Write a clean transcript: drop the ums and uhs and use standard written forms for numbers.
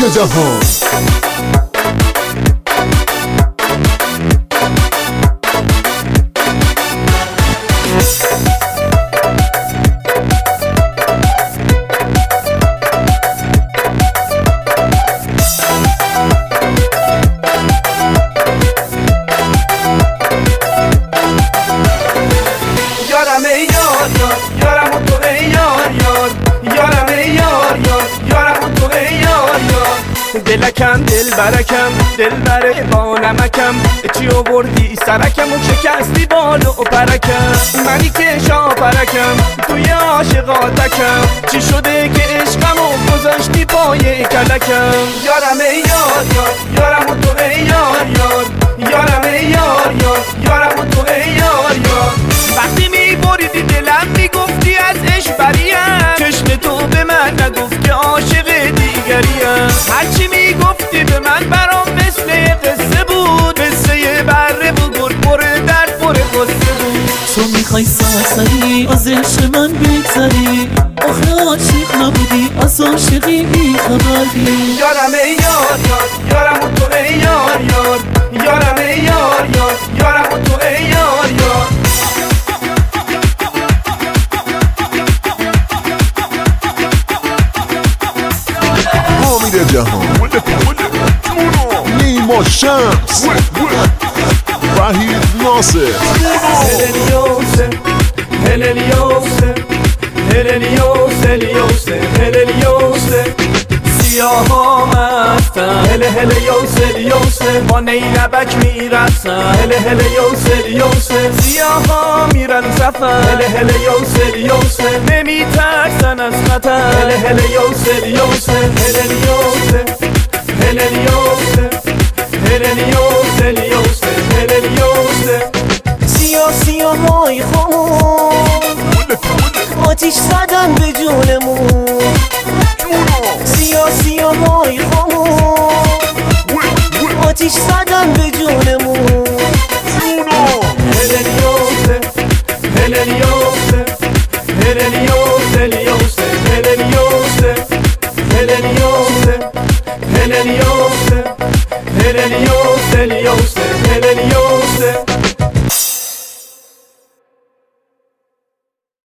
جهان. دلکم دل برکم دل بره با نمکم چی آوردی سرکم و شکستی بالو و پرکم منی که شاپرکم توی عاشقاتکم چی شده که عشقم و گذاشتی پای کلکم یارم ای یار یار یارم و تو ای یار یار یارم ای یار یار یارم و تو ای یار یار وقتی میبریدی دلم میگفتی از عشق بریم چشم تو به من نگفت که عاشق دیگریم هرچی میگفتی به من برام مثل قصه بود قصه بره و گل پر درد پر قصه بود تو میخوای سرسری از عشق من بگذری آخه عاشق نبودی از عاشقی بیخبری یارم ای یار یار یارم و تو ای یار یار یارم ای یار یار یارم و تو ای یار یار حامد جهان، نیما شمس، وحید ناصر. هللیوسه هللیوسه هللیوسه هللیوسه هللیوسه سیاها مستن هللیوسه هللیوسه با نیلبک میرسن هللیوسه هللیوسه سیاها میرن سفر هللیوسه هللیوسه نمیترسن از خطر هللیوسه هللیوسه هللیوسه هللیوسه هللیوسه هللیوسه هللیوسه سیاهای خامون آتیش زدن به جونمون سیاهای خامون آتیش زدن به جونمون هللیوسه هللیوسه هللیوسه هللیوسه هللیوسه هللیوسه هللیوسه هللیوسه هللیوسه